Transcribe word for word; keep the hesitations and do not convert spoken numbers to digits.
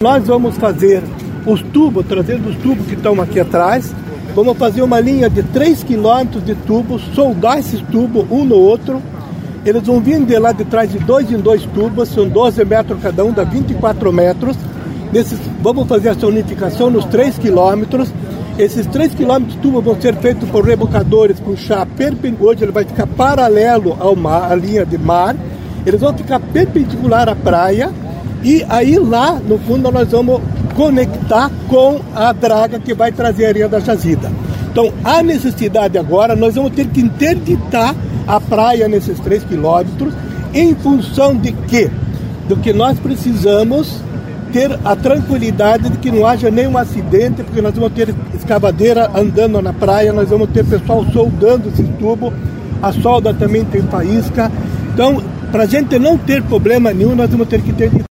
Nós vamos fazer os tubos, trazendo os tubos que estão aqui atrás. Vamos fazer uma linha de três quilômetros de tubos, soldar esses tubos um no outro. Eles vão vir de lá de trás de dois em dois tubos, são doze metros cada um, dá vinte e quatro metros. Nesses, vamos fazer essa unificação nos três quilômetros. Esses três quilômetros de tubo vão ser feitos por rebocadores com chá perpendicular. Hoje ele vai ficar paralelo ao mar, à linha de mar. Eles vão ficar perpendicular à praia. E aí lá, no fundo, nós vamos conectar com a draga que vai trazer a areia da jazida. Então, a necessidade agora, nós vamos ter que interditar a praia nesses três quilômetros, em função de quê? Do que nós precisamos ter a tranquilidade de que não haja nenhum acidente, porque nós vamos ter escavadeira andando na praia, nós vamos ter pessoal soldando esses tubos, a solda também tem faísca. Então, para a gente não ter problema nenhum, nós vamos ter que ter